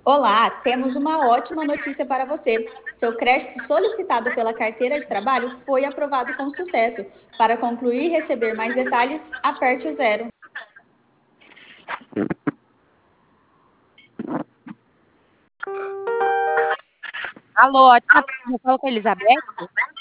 Olá, temos uma ótima notícia para você. Seu crédito solicitado pela carteira de trabalho foi aprovado com sucesso. Para concluir e receber mais detalhes, aperte o zero. Alô, ótima tarde, eu falo com a Elizabeth.